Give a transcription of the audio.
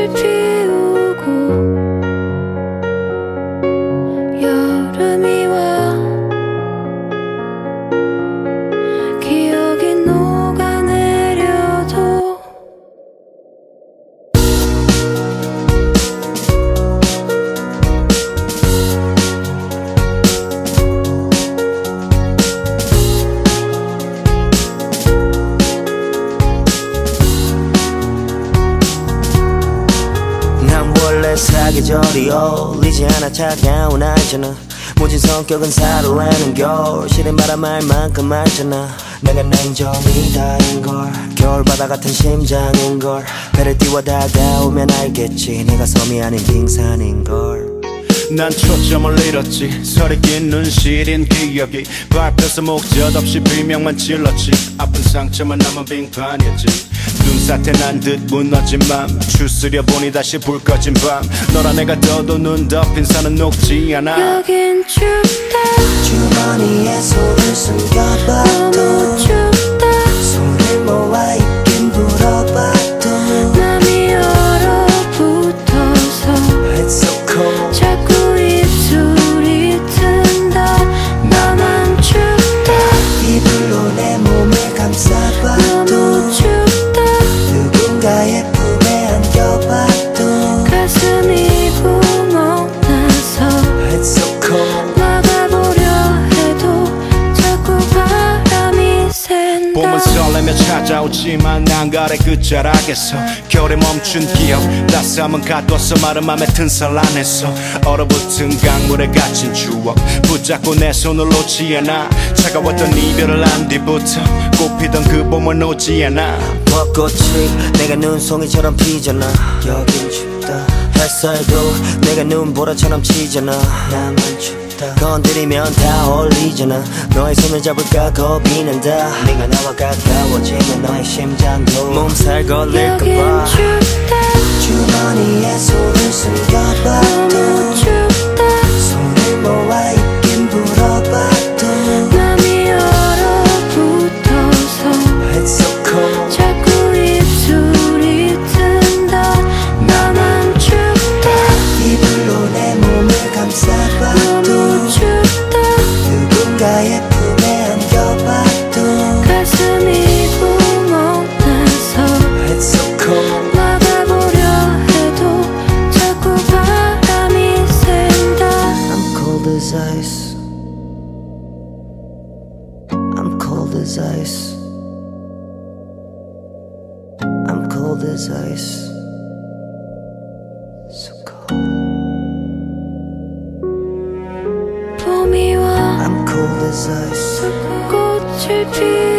꽃을 피우고 여름이 와 기억이 녹아내려도 원래 사계절이 어울리지 않아 차가운 알잖아. 모진 성격은 살아내는 겨울 시린 바람 알 만큼 알잖아. 내가 냉정이다인걸 겨울바다 같은 심장인걸 배를 띄워 다가오면 알겠지 내가 섬이 아닌 빙산인걸. 난 초점을 잃었지. 설이 낀 눈 시린 기억이 밟혀서 목젖 없이 비명만 질렀지. 아픈 상처만 남은 빙판이었지. 눈사태 난 듯 무너진 맘 추스려 보니 다시 불 꺼진 밤 너랑 내가 떠도 눈 덮인 산은 녹지 않아. 여긴 춥다 주머니에 손을 숨겨봐도 너무 춥다 손을 모아 있긴 불어봐도 맘이 얼어붙어서 It's so cold 자꾸 입술이 튼다. 나만 춥다 이불로 내 몸을 감싸봐도 너무 춥다 누군가의 품에 안겨봐도 가슴이 구멍나서 It's so cold 막아보려 해도 자꾸 바람이 샌다. 봄은 설레며 찾아오지만 난 가래 끝자락에서 겨울에 멈춘 기억 따스함은 가둬서 마른 맘에 튼살 안에서 얼어붙은 강물에 갇힌 추억 붙잡고 내 손을 놓지 않아. 차가웠던 이별을 한 뒤부터 꽃피던 그 봄은 오지 않아. 벚꽃이 내가 눈송이처럼 피잖아. 여긴 춥다 햇살도 내가 눈보라처럼 치잖아. 나만 춥다 건드리면 다 어울리잖아. 너의 손을 잡을까 겁이 난다. 네가 나와 가까워지면 너의 심장도 몸살 걸릴까봐. 여긴 춥다 주머니에 손을 숨겨봐도 너무 춥다 손을 모아 있긴 불어봐도 맘이 얼어붙어서 It's so cold 자꾸 입술이 튼다. 나만 춥다 이불로 내 몸을 감싸봐도 너무 춥다 누군가의 품에 안겨봐도 가슴이 구멍나서 It's so cold 막아보려 해도 자꾸 바람이 샌다. I'm cold as ice I'm cold as ice I'm cold as ice So cold 봄이 와 I'm cold as ice 꽃을 피우고